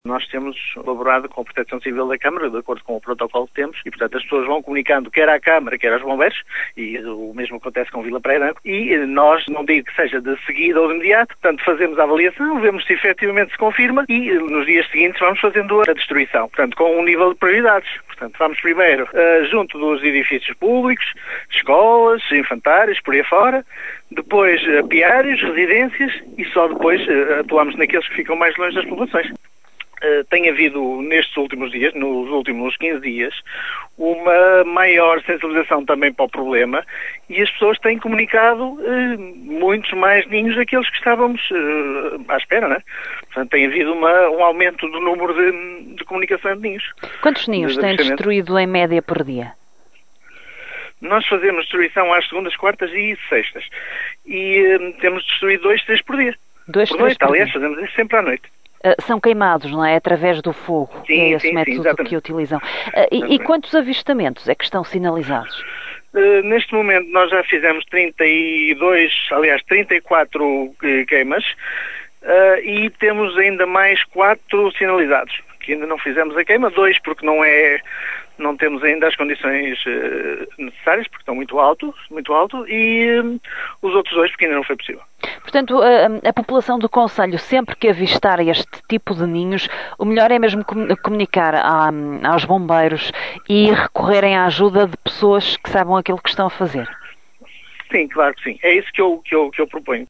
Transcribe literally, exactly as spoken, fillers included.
Nós temos colaborado com a Proteção Civil da Câmara, de acordo com o protocolo que temos, e, portanto, as pessoas vão comunicando quer à Câmara, quer aos bombeiros, e o mesmo acontece com Vila Praia Branco, e nós, não digo que seja de seguida ou de imediato, portanto, fazemos a avaliação, vemos se efetivamente se confirma, e nos dias seguintes vamos fazendo a destruição, portanto, com um nível de prioridades. Portanto, vamos primeiro uh, junto dos edifícios públicos, escolas, infantários, por aí fora, depois uh, apiários, residências, e só depois uh, atuamos naqueles que ficam mais longe das populações. Uh, tem havido, nestes últimos dias, nos últimos quinze dias, uma maior sensibilização também para o problema e as pessoas têm comunicado uh, muitos mais ninhos daqueles que estávamos uh, à espera, não é? Portanto, tem havido uma, um aumento do número de, de comunicação de ninhos. Quantos ninhos têm destruído em média por dia? Nós fazemos destruição às segundas, quartas e sextas. E uh, temos destruído dois, três por dia. Dois, por três noite, por aliás, dia. fazemos isso sempre à noite. Uh, são queimados, não é? Através do fogo. Sim, é esse sim, método sim, que utilizam. Uh, e, e quantos avistamentos é que estão sinalizados? Uh, neste momento nós já fizemos trinta e dois, aliás, trinta e quatro queimas uh, e temos ainda mais quatro sinalizados, que ainda não fizemos a queima, dois porque não é... não temos ainda as condições uh, necessárias, porque estão muito altos, muito alto, e uh, os outros dois porque ainda não foi possível. Portanto, a, a população do concelho, sempre que avistar este tipo de ninhos, o melhor é mesmo comunicar a, aos bombeiros e recorrerem à ajuda de pessoas que saibam aquilo que estão a fazer. Sim, claro que sim. É isso que eu, que eu, que eu proponho.